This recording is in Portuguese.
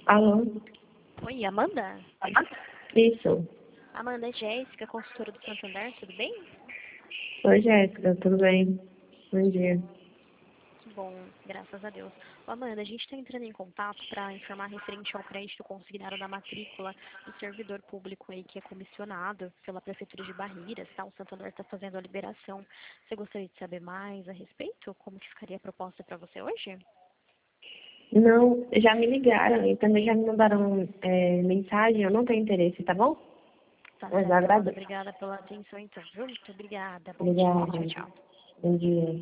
Alô? Oi, Amanda? Isso. Amanda, é Jéssica, consultora do Santander, tudo bem? Oi, Jéssica, tudo bem? Bom dia. Que bom, graças a Deus. Ô, Amanda, a gente está entrando em contato para informar referente ao crédito consignado da matrícula do servidor público aí que é comissionado pela Prefeitura de Barreiras, tá? O Santander está fazendo a liberação. Você gostaria de saber mais a respeito? Como que ficaria a proposta para você hoje? Não, já me ligaram e também já me mandaram mensagem, eu não tenho interesse, tá bom? Tá Mas eu certo, Amanda. agradeço. Obrigada pela atenção, então, viu? Muito obrigada. Bom dia. Tchau, Obrigada. tchau. Bom dia.